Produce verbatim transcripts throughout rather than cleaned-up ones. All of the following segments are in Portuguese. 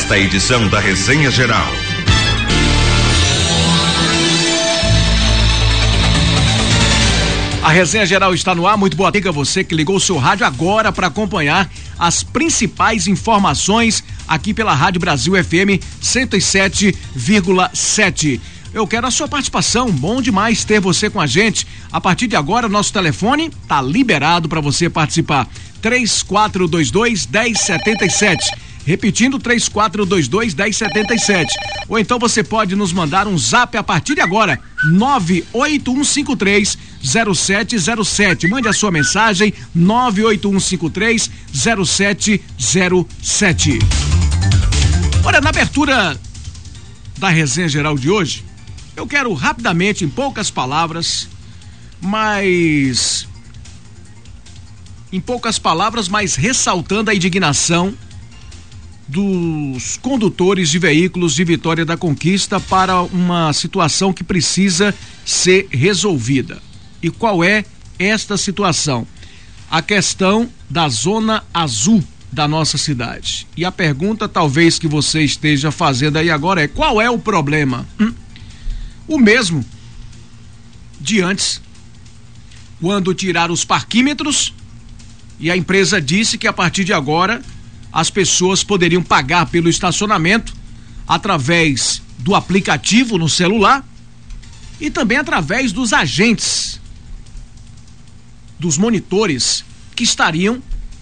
nesta edição da Resenha Geral. A Resenha Geral está no ar. Muito boa tarde a você que ligou o seu rádio agora para acompanhar as principais informações aqui pela Rádio Brasil F M cento e sete vírgula sete. Eu quero a sua participação, bom demais ter você com a gente. A partir de agora, nosso telefone tá liberado para você participar. três quatro dois dois, um zero sete sete. Repetindo, três quatro dois dois, um zero sete sete. Ou então você pode nos mandar um zap a partir de agora, nove oito um cinco três, zero sete zero sete. Mande a sua mensagem, nove oito um cinco três, zero sete zero sete. Olha, na abertura da Resenha Geral de hoje, eu quero rapidamente, em poucas palavras, mas... Em poucas palavras, mas ressaltando a indignação dos condutores de veículos de Vitória da Conquista para uma situação que precisa ser resolvida. E qual é esta situação? A questão da zona azul da nossa cidade. E a pergunta talvez que você esteja fazendo aí agora é: qual é o problema? Hum? O mesmo de antes, quando tiraram os parquímetros e a empresa disse que a partir de agora as pessoas poderiam pagar pelo estacionamento através do aplicativo no celular e também através dos agentes, dos monitores que estariam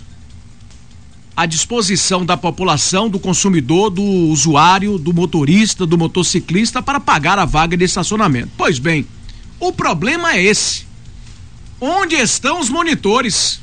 à disposição da população, do consumidor, do usuário, do motorista, do motociclista para pagar a vaga de estacionamento. Pois bem, o problema é esse. Onde estão os monitores?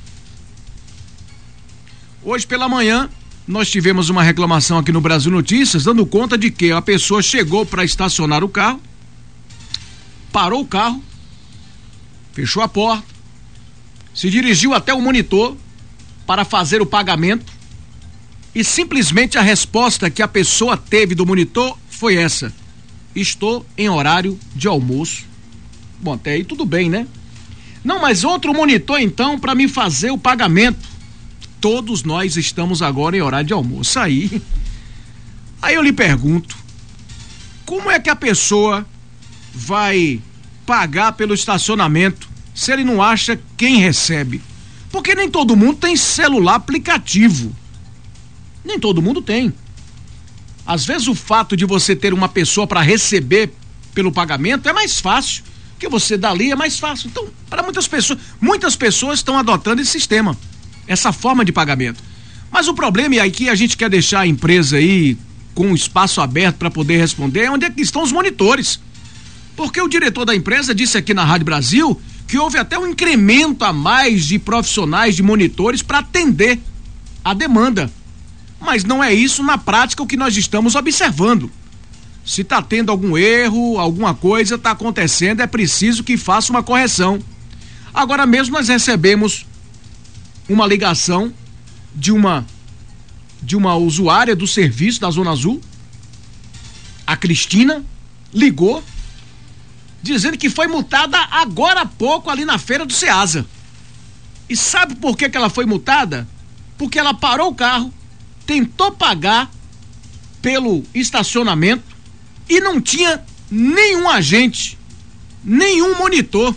Hoje pela manhã, nós tivemos uma reclamação aqui no Brasil Notícias, dando conta de que a pessoa chegou para estacionar o carro, parou o carro, fechou a porta, se dirigiu até o monitor para fazer o pagamento e simplesmente a resposta que a pessoa teve do monitor foi essa: estou em horário de almoço. Bom, até aí tudo bem, né? Não, mas outro monitor então para me fazer o pagamento. Todos nós estamos agora em horário de almoço. Aí, aí eu lhe pergunto, como é que a pessoa vai pagar pelo estacionamento se ele não acha quem recebe? Porque nem todo mundo tem celular aplicativo. Nem todo mundo tem. Às vezes o fato de você ter uma pessoa para receber pelo pagamento é mais fácil, que você dali é mais fácil. Então, para muitas pessoas, muitas pessoas estão adotando esse sistema, essa forma de pagamento. Mas o problema, e aqui a gente quer deixar a empresa aí com o espaço aberto para poder responder, é onde é que estão os monitores. Porque o diretor da empresa disse aqui na Rádio Brasil que houve até um incremento a mais de profissionais, de monitores para atender a demanda. Mas não é isso na prática o que nós estamos observando. Se está tendo algum erro, alguma coisa está acontecendo, é preciso que faça uma correção. Agora mesmo nós recebemos uma ligação de uma de uma usuária do serviço da Zona Azul. A Cristina ligou dizendo que foi multada agora há pouco ali na feira do Ceasa. E sabe por que que ela foi multada? Porque ela parou o carro, tentou pagar pelo estacionamento e não tinha nenhum agente, nenhum monitor.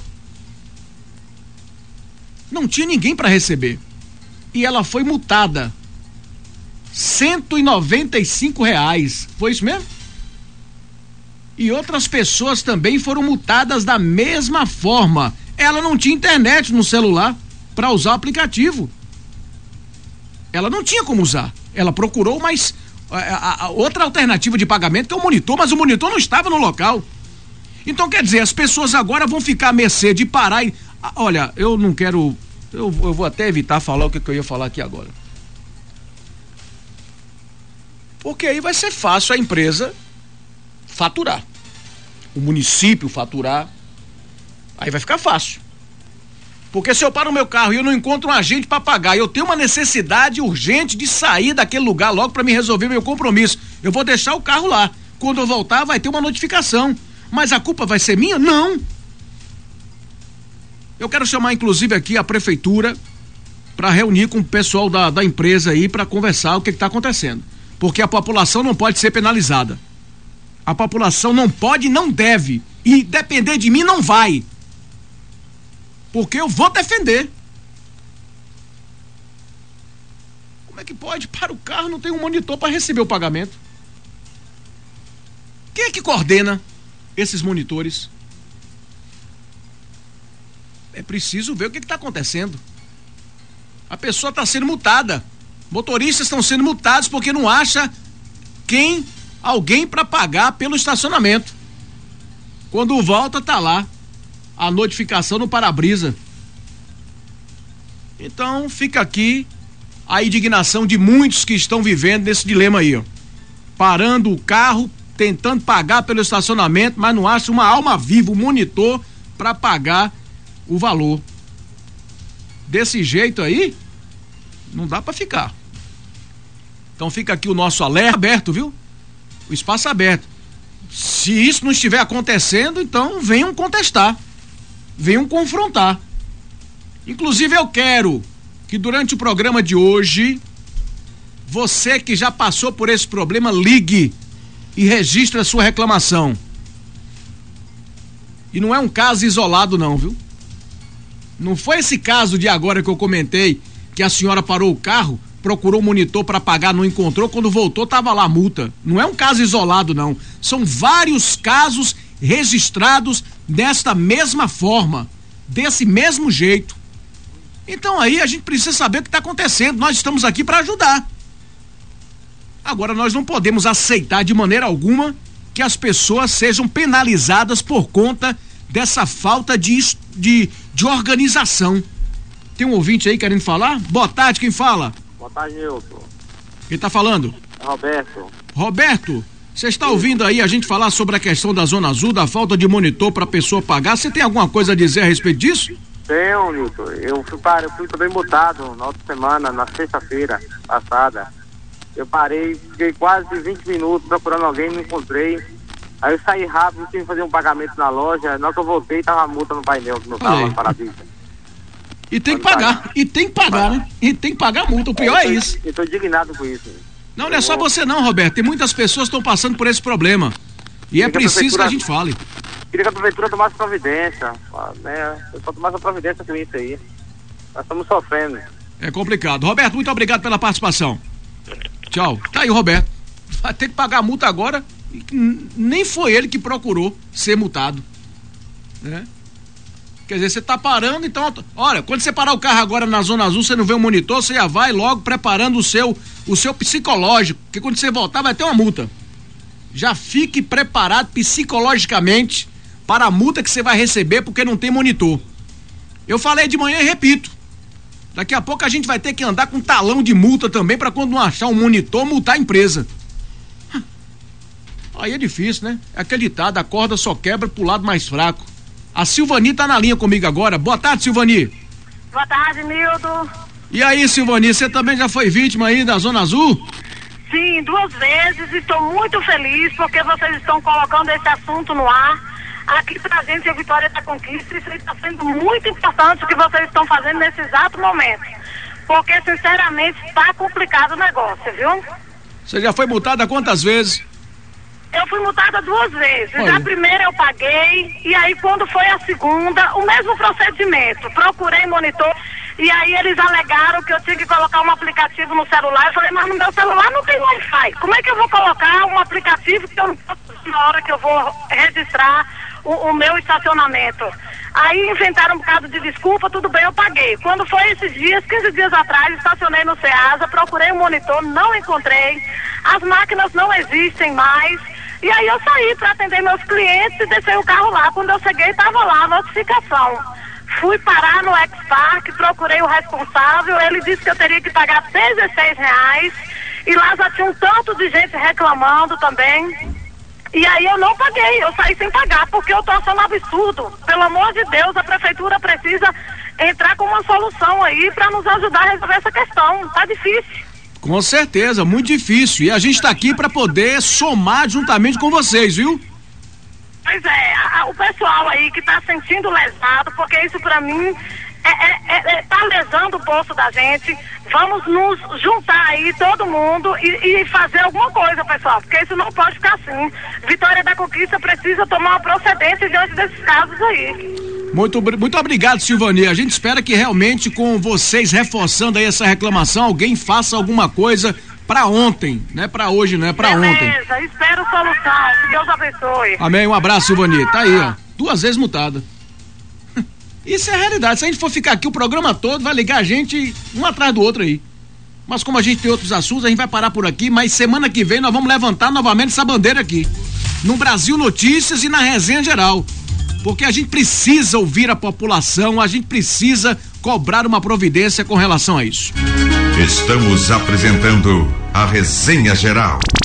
Não tinha ninguém para receber. E ela foi multada cento e noventa e cinco reais. Foi isso mesmo? E outras pessoas também foram multadas da mesma forma. Ela não tinha internet no celular para usar o aplicativo. Ela não tinha como usar. Ela procurou, mas a, a, a outra alternativa de pagamento que é o monitor, mas o monitor não estava no local. Então, quer dizer, as pessoas agora vão ficar à mercê de parar e... Olha, eu não quero... Eu, eu vou até evitar falar o que, que eu ia falar aqui agora. Porque aí vai ser fácil a empresa faturar. O município faturar. Aí vai ficar fácil. Porque se eu paro o meu carro e eu não encontro um agente para pagar, eu tenho uma necessidade urgente de sair daquele lugar logo para me resolver meu compromisso, eu vou deixar o carro lá. Quando eu voltar vai ter uma notificação. Mas a culpa vai ser minha? Não. Eu quero chamar inclusive aqui a prefeitura para reunir com o pessoal da, da empresa aí para conversar o que está acontecendo. porque a população não pode ser penalizada. A população não pode e não deve. E depender de mim não vai. Porque eu vou defender. Como é que pode? Para o carro, não tem um monitor para receber o pagamento. Quem é que coordena esses monitores? É preciso ver o que está acontecendo. A pessoa está sendo multada. Motoristas estão sendo multados porque não acha quem, alguém para pagar pelo estacionamento. Quando volta, tá lá a notificação no para-brisa. Então fica aqui a indignação de muitos que estão vivendo nesse dilema aí, ó. Parando o carro, tentando pagar pelo estacionamento, mas não acha uma alma viva, um monitor para pagar o valor. Desse jeito aí, não dá para ficar. Então fica aqui o nosso alerta aberto, viu? O espaço aberto. Se isso não estiver acontecendo, então venham contestar, venham confrontar. Inclusive eu quero que durante o programa de hoje, você que já passou por esse problema, ligue e registre a sua reclamação. E não é um caso isolado não, viu? Não foi esse caso de agora que eu comentei, que a senhora parou o carro, procurou o monitor para pagar, não encontrou, quando voltou tava lá a multa. Não é um caso isolado não, são vários casos registrados desta mesma forma, desse mesmo jeito. Então aí a gente precisa saber o que está acontecendo, nós estamos aqui para ajudar. Agora nós não podemos aceitar de maneira alguma que as pessoas sejam penalizadas por conta dessa falta de, de, de organização. Tem um ouvinte aí querendo falar? Boa tarde, quem fala? Boa tarde, Nilton. Quem tá falando? Roberto. Roberto, você está ouvindo aí a gente falar sobre a questão da Zona Azul, da falta de monitor para a pessoa pagar? Você tem alguma coisa a dizer a respeito disso? Tenho, Nilton. Eu fui, para, eu fui também multado na outra semana, na sexta-feira passada. Eu parei, fiquei quase vinte minutos procurando alguém, não encontrei. Aí eu saí rápido, tive que fazer um pagamento na loja. Na hora que eu voltei, tava a multa no painel do meu carro, no para-brisa. E tem que pagar, e tem que pagar, né? E tem que pagar a multa, o pior é, eu tô, é isso. Eu tô indignado com isso. Não, não é só você não, Roberto, tem muitas pessoas que estão passando por esse problema. E é preciso que a gente fale. Queria que a prefeitura tomasse providência, né? Só tomasse providência com isso aí. Nós estamos sofrendo. É complicado. Roberto, muito obrigado pela participação. Tchau. Tá aí o Roberto. Vai ter que pagar a multa agora. Nem foi ele que procurou ser multado, né? Quer dizer, você tá parando, então, olha, quando você parar o carro agora na Zona Azul, você não vê um monitor, você já vai logo preparando o seu, o seu psicológico, porque quando você voltar vai ter uma multa. Já fique preparado psicologicamente para a multa que você vai receber porque não tem monitor. Eu falei de manhã e repito, daqui a pouco a gente vai ter que andar com talão de multa também para quando não achar um monitor, multar a empresa. Aí é difícil, né? É aquele ditado, a corda só quebra pro lado mais fraco. A Silvani tá na linha comigo agora. Boa tarde, Silvani. Boa tarde, Nildo. E aí, Silvani, você também já foi vítima aí da Zona Azul? Sim, duas vezes. Estou muito feliz porque vocês estão colocando esse assunto no ar. Aqui pra gente, a Vitória da Conquista, isso está sendo muito importante o que vocês estão fazendo nesse exato momento. Porque, sinceramente, está complicado o negócio, viu? Você já foi multada quantas vezes? Eu fui multada duas vezes. Olha. A primeira eu paguei, e aí quando foi a segunda, o mesmo procedimento. Procurei monitor, e aí eles alegaram que eu tinha que colocar um aplicativo no celular. Eu falei, mas no meu celular não tem Wi-Fi. Como é que eu vou colocar um aplicativo que eu não posso na hora que eu vou registrar o, o meu estacionamento? Aí inventaram um bocado de desculpa, tudo bem, eu paguei. Quando foi esses dias, quinze dias atrás, estacionei no Ceasa, procurei um monitor, não encontrei. As máquinas não existem mais. E aí eu saí para atender meus clientes e deixei o carro lá. Quando eu cheguei, estava lá a notificação. Fui parar no X-Park, procurei o responsável, ele disse que eu teria que pagar dezesseis reais. E lá já tinha um tanto de gente reclamando também. E aí eu não paguei, eu saí sem pagar, porque eu tô achando absurdo. Pelo amor de Deus, a prefeitura precisa entrar com uma solução aí para nos ajudar a resolver essa questão. Tá difícil. Com certeza, muito difícil. E a gente está aqui para poder somar juntamente com vocês, viu? Pois é, a, a, o pessoal aí que está sentindo lesado, porque isso para mim é, é, é, tá lesando o bolso da gente. Vamos nos juntar aí, todo mundo, e, e fazer alguma coisa, pessoal, porque isso não pode ficar assim. Vitória da Conquista precisa tomar uma procedência diante desses casos aí. Muito, muito obrigado, Silvani. A gente espera que realmente, com vocês reforçando aí essa reclamação, alguém faça alguma coisa pra ontem, não é pra hoje, não é pra Beleza, ontem. Beleza, espero solução, que Deus abençoe. Amém, um abraço, Silvani. Tá aí, ó, duas vezes mutada. Isso é a realidade. Se a gente for ficar aqui o programa todo, vai ligar a gente um atrás do outro aí. Mas como a gente tem outros assuntos, a gente vai parar por aqui, mas semana que vem nós vamos levantar novamente essa bandeira aqui, no Brasil Notícias e na Resenha Geral, porque a gente precisa ouvir a população, a gente precisa cobrar uma providência com relação a isso. Estamos apresentando a Resenha Geral.